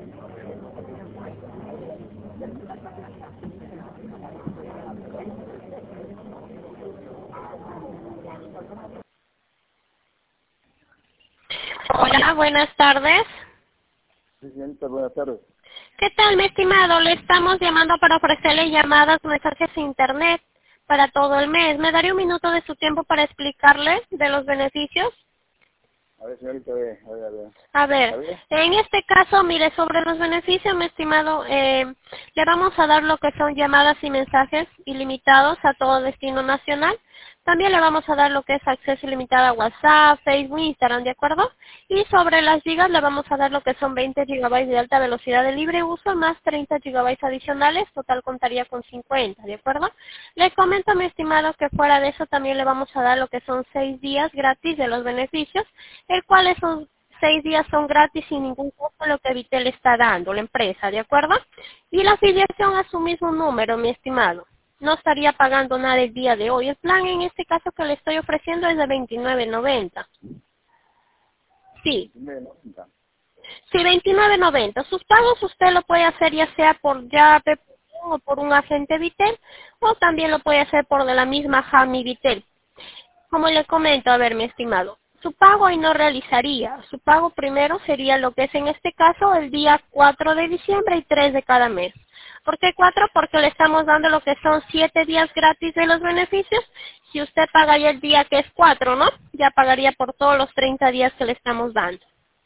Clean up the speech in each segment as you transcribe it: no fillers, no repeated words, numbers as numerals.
Hola, buenas tardes. Sí, señorita, buenas tardes. ¿Qué tal, mi estimado? Le estamos llamando para ofrecerle llamadas, mensajes e internet para todo el mes. ¿Me daría un minuto de su tiempo para explicarle de los beneficios? A ver, señorita, a ver. A ver, en este caso, mire, sobre los beneficios, mi estimado, le vamos a dar lo que son llamadas y mensajes ilimitados a todo destino nacional. También le vamos a dar lo que es acceso ilimitado a WhatsApp, Facebook, Instagram, ¿de acuerdo? Y sobre las gigas le vamos a dar lo que son 20 gigabytes de alta velocidad de libre uso más 30 gigabytes adicionales, total contaría con 50, ¿de acuerdo? Le comento, mi estimado, que fuera de eso también le vamos a dar lo que son 6 días gratis de los beneficios, el cual esos 6 días son gratis sin ningún costo, lo que Vitel está dando, la empresa, ¿de acuerdo? Y la afiliación a su mismo número, mi estimado. No estaría pagando nada el día de hoy. El plan en este caso que le estoy ofreciendo es de 29.90. Sí. 29.90. Sí, 29.90. Sus pagos usted lo puede hacer ya sea por llave o por un agente Vitel, o también lo puede hacer por de la misma Jami Vitel. Como le comento, a ver, mi estimado, su pago hoy no realizaría. Su pago primero sería lo que es en este caso el día 4 de diciembre y 3 de cada mes. ¿Por qué 4? Porque le estamos dando lo que son 7 días gratis de los beneficios. Si usted pagaría el día que es 4, ¿no? Ya pagaría por todos los 30 días que le estamos dando.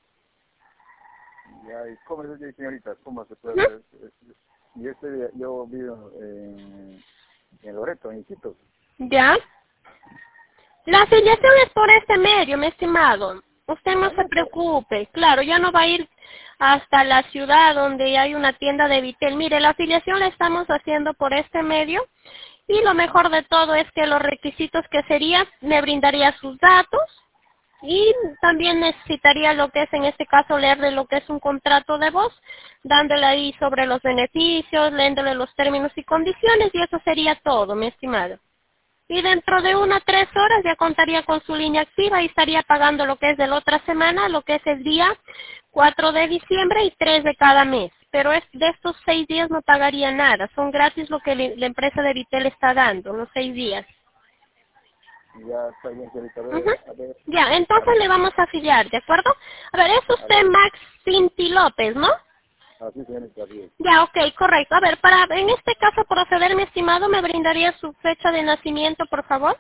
Ya, ¿y cómo es, señorita? ¿Cómo se puede ¿Mm? hacer? Yo vivo en Loreto, en Iquitos. ¿Ya? La afiliación es por este medio, mi estimado. Usted no se preocupe. Claro, ya no va a ir hasta la ciudad donde hay una tienda de Vitel. Mire, la afiliación la estamos haciendo por este medio. Y lo mejor de todo es que los requisitos que sería, me brindaría sus datos. Y también necesitaría lo que es, en este caso, leerle lo que es un contrato de voz, dándole ahí sobre los beneficios, leyéndole los términos y condiciones. Y eso sería todo, mi estimado. Y dentro de 1 a 3 horas ya contaría con su línea activa y estaría pagando lo que es de la otra semana, lo que es el día 4 de diciembre y 3 de cada mes. Pero de estos 6 días no pagaría nada, son gratis lo que la empresa de Vitel está dando, los 6 días. Ya está bien, señorita. Ujú. A ver. Ya, entonces le vamos a afiliar, ¿de acuerdo? A ver, es usted Max Cinti López, ¿no? Así, señorita, así es. Ya, ok, correcto. A ver, para en este caso proceder, mi estimado, ¿me brindaría su fecha de nacimiento, por favor?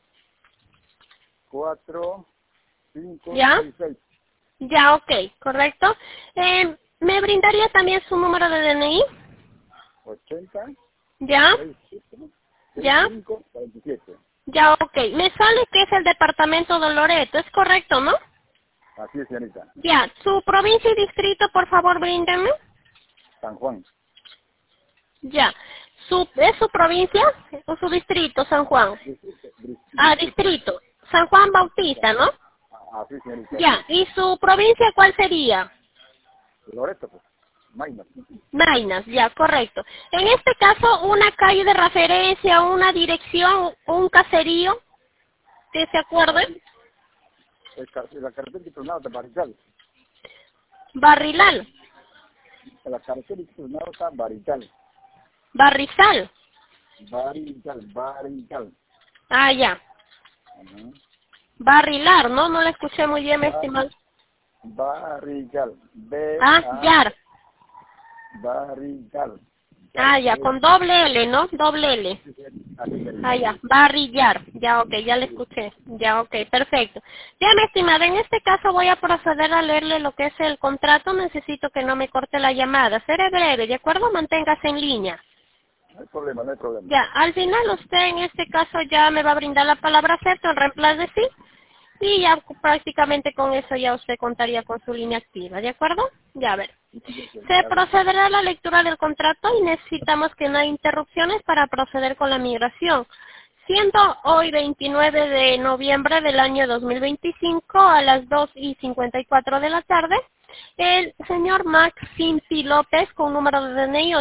4, 5, ¿Ya? 6, 6. Ya, ok, correcto. ¿Me brindaría también su número de DNI? 80, ¿Ya? 37, ¿Ya? 65, 47. Ya, ok. Me sale que es el departamento de Loreto, ¿es correcto, no? Así es, señorita. Ya. ¿Su provincia y distrito, por favor, bríndeme? San Juan. Ya. ¿Es su provincia o su distrito, San Juan? Ah, Distrito. distrito. San Juan Bautista, ¿no? Así, señorita, así Ya. es. ¿Y su provincia cuál sería? Loreto, pues. Maynas. Mainas, ya, correcto. En este caso, una calle de referencia, una dirección, un caserío, ¿que se acuerden? La carretera titulada de Barital. Barrilal, La carretera titulada está Barital. Barrizal. Barital. Ah, ya. Ajá. Barrilar, ¿no? No la escuché muy bien, mi estimado. Barital. Ah, Yar. Barital. Ah, ya, con doble L, ¿no? Doble L. Ah, ya, Barrillar. Ya, ok, ya le escuché. Ya, ok, perfecto. Ya, mi estimada, en este caso voy a proceder a leerle lo que es el contrato. Necesito que no me corte la llamada. Seré breve, ¿de acuerdo? Manténgase en línea. No hay problema, no hay problema. Ya, al final usted en este caso ya me va a brindar la palabra acepto en reemplazo de sí. Y ya prácticamente con eso ya usted contaría con su línea activa, ¿de acuerdo? Ya, a ver. Se procederá a la lectura del contrato y necesitamos que no haya interrupciones para proceder con la migración. Siendo hoy 29 de noviembre del año 2025 a las 2:54 de la tarde, El señor Max Cinti López, con número de DNI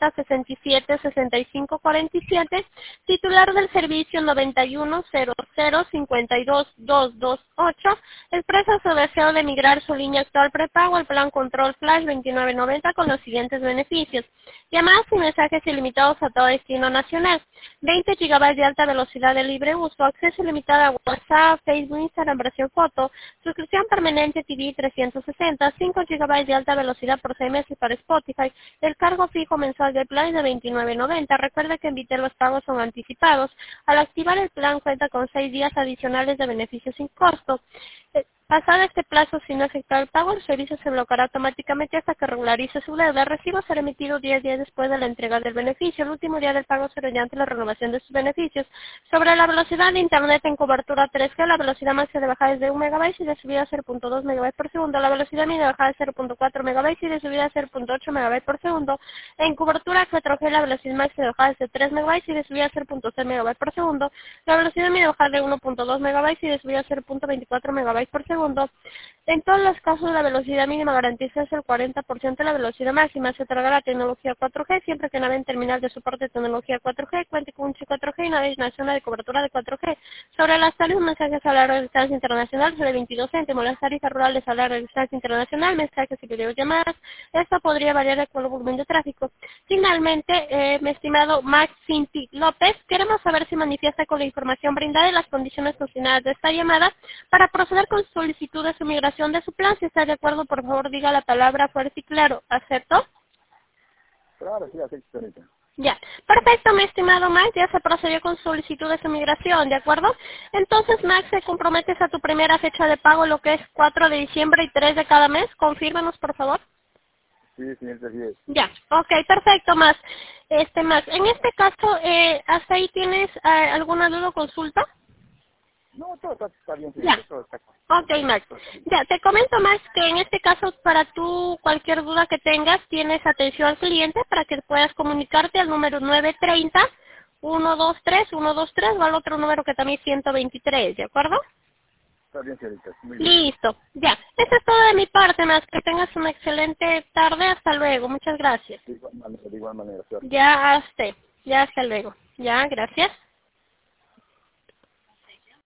80676547, titular del servicio 91005252228, expresa su deseo de migrar su línea actual prepago al plan Control Flash 2990 con los siguientes beneficios: llamadas y mensajes ilimitados a todo destino nacional, 20 GB de alta velocidad de libre uso, acceso ilimitado a WhatsApp, Facebook, Instagram, versión foto, suscripción permanente TV 360, 5 GB de alta velocidad por 6 meses para Spotify, el cargo fijo mensual del plan es de $29.90. Recuerde que en Vitel los pagos son anticipados. Al activar el plan cuenta con 6 días adicionales de beneficios sin costo. Pasado este plazo, si no efectúa el pago, el servicio se bloqueará automáticamente hasta que regularice su deuda. El recibo será emitido 10 días después de la entrega del beneficio. El último día del pago será mediante la renovación de sus beneficios. Sobre la velocidad de Internet en cobertura 3G, la velocidad máxima de bajada es de 1 MB y de subida a 0.2 MB por segundo. La velocidad mínima de bajada es 0.4 MB y de subida a 0.8 MB por segundo. En cobertura 4G, la velocidad máxima de bajada es de 3 MB y de subida a 0.6 MB por segundo. La velocidad mínima de bajada es de 1.2 MB y de subida a 0.24 MB por segundo. En todos los casos, la velocidad mínima garantizada es el 40% de la velocidad máxima. Se otorga la tecnología 4G siempre que nave en terminal de soporte de tecnología 4G cuente con un chip 4G y nave nacional de cobertura de 4G. Sobre las tarifas, mensajes a larga distancia internacional sobre 22 céntimos, las tarifas rurales a larga distancia internacional, mensajes y videollamadas. Esto podría variar de acuerdo al volumen de tráfico. Finalmente, mi estimado Max Cinti López, queremos saber si manifiesta con la información brindada y las condiciones consignadas de esta llamada para proceder con solicitud de su migración de su plan. Si está de acuerdo, por favor diga la palabra fuerte y claro. ¿Acepto? Claro, sí, así, señorita. Ya, perfecto, mi estimado Max, ya se procedió con solicitud de su migración, ¿de acuerdo? Entonces, Max, se comprometes a tu primera fecha de pago, lo que es 4 de diciembre y 3 de cada mes. Confírmanos, por favor. Sí, señorita, sí es. Ya, ok, perfecto, Max. Max, en este caso, ¿hasta ahí tienes alguna duda o consulta? No, todo está bien, Ya. señorita, todo está bien. Ok, Max. Ya, te comento, Max, que en este caso, para tú, cualquier duda que tengas, tienes atención al cliente para que puedas comunicarte al número 930-123-123 o al otro número que también es 123, ¿de acuerdo? Está bien, señorita, muy bien. Listo, ya. Eso es todo de mi parte, Max. Que tengas una excelente tarde. Hasta luego. Muchas gracias. De igual manera, suerte. Ya, hasta luego. Ya, gracias.